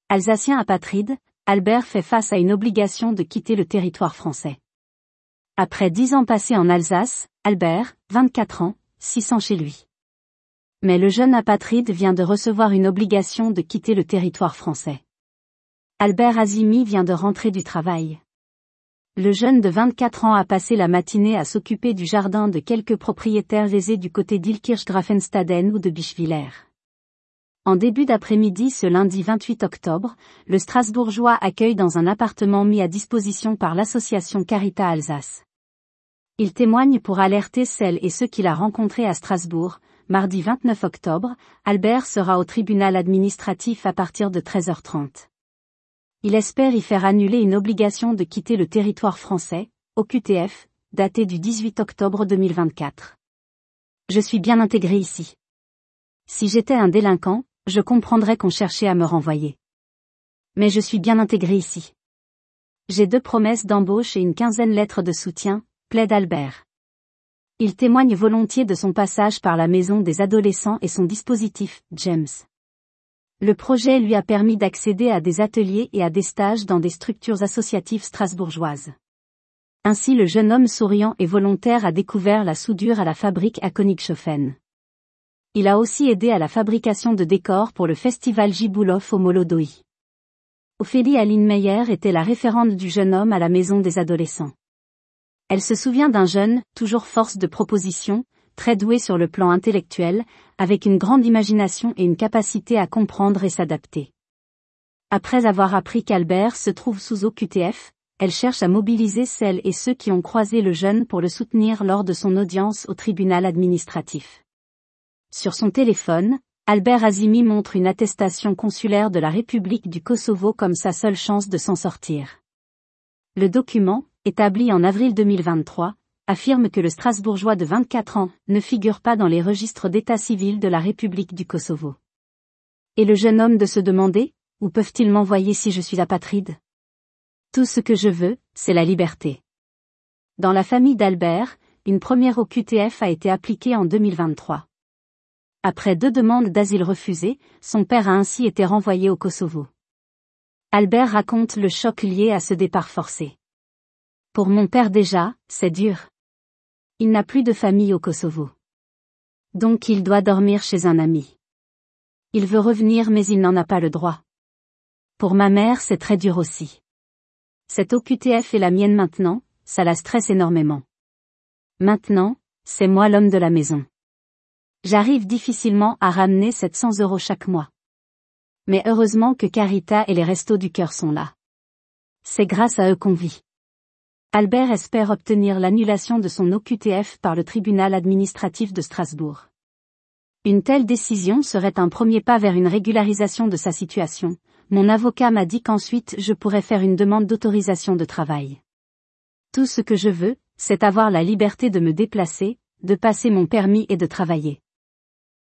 Alsacien apatride, Albert fait face à une obligation de quitter le territoire français. Après 10 ans passés en Alsace, Albert, 24 ans, s'y sent chez lui. Mais le jeune apatride vient de recevoir une obligation de quitter le territoire français. Albert Azimi vient de rentrer du travail. Le jeune de 24 ans a passé la matinée à s'occuper du jardin de quelques propriétaires aisés du côté d'Illkirch-Grafenstaden ou de Bischwiller. En début d'après-midi ce lundi 28 octobre, le Strasbourgeois accueille dans un appartement mis à disposition par l'association Carita Alsace. Il témoigne pour alerter celles et ceux qu'il a rencontrés à Strasbourg. Mardi 29 octobre, Albert sera au tribunal administratif à partir de 13h30. Il espère y faire annuler une obligation de quitter le territoire français, OQTF, datée du 18 octobre 2024. Je suis bien intégré ici. Si j'étais un délinquant, je comprendrais qu'on cherchait à me renvoyer. Mais je suis bien intégré ici. J'ai 2 promesses d'embauche et une 15aine lettres de soutien, plaide Albert. Il témoigne volontiers de son passage par la maison des adolescents et son dispositif, James. Le projet lui a permis d'accéder à des ateliers et à des stages dans des structures associatives strasbourgeoises. Ainsi le jeune homme souriant et volontaire a découvert la soudure à la fabrique à Königshofen. Il a aussi aidé à la fabrication de décors pour le festival Jiboulov au Molodoi. Ophélie Aline Meyer était la référente du jeune homme à la maison des adolescents. Elle se souvient d'un jeune, toujours force de proposition, très doué sur le plan intellectuel, avec une grande imagination et une capacité à comprendre et s'adapter. Après avoir appris qu'Albert se trouve sous OQTF, elle cherche à mobiliser celles et ceux qui ont croisé le jeune pour le soutenir lors de son audience au tribunal administratif. Sur son téléphone, Albert Azimi montre une attestation consulaire de la République du Kosovo comme sa seule chance de s'en sortir. Le document, établi en avril 2023, affirme que le Strasbourgeois de 24 ans ne figure pas dans les registres d'état civil de la République du Kosovo. Et le jeune homme de se demander, où peuvent-ils m'envoyer si je suis apatride ? Tout ce que je veux, c'est la liberté. Dans la famille d'Albert, une première OQTF a été appliquée en 2023. Après 2 demandes d'asile refusées, son père a ainsi été renvoyé au Kosovo. Albert raconte le choc lié à ce départ forcé. Pour mon père déjà, c'est dur. Il n'a plus de famille au Kosovo. Donc il doit dormir chez un ami. Il veut revenir mais il n'en a pas le droit. Pour ma mère c'est très dur aussi. Cette OQTF est la mienne maintenant, ça la stresse énormément. Maintenant, c'est moi l'homme de la maison. J'arrive difficilement à ramener 700 € chaque mois. Mais heureusement que Carita et les Restos du Cœur sont là. C'est grâce à eux qu'on vit. Albert espère obtenir l'annulation de son OQTF par le tribunal administratif de Strasbourg. Une telle décision serait un premier pas vers une régularisation de sa situation. Mon avocat m'a dit qu'ensuite je pourrais faire une demande d'autorisation de travail. Tout ce que je veux, c'est avoir la liberté de me déplacer, de passer mon permis et de travailler.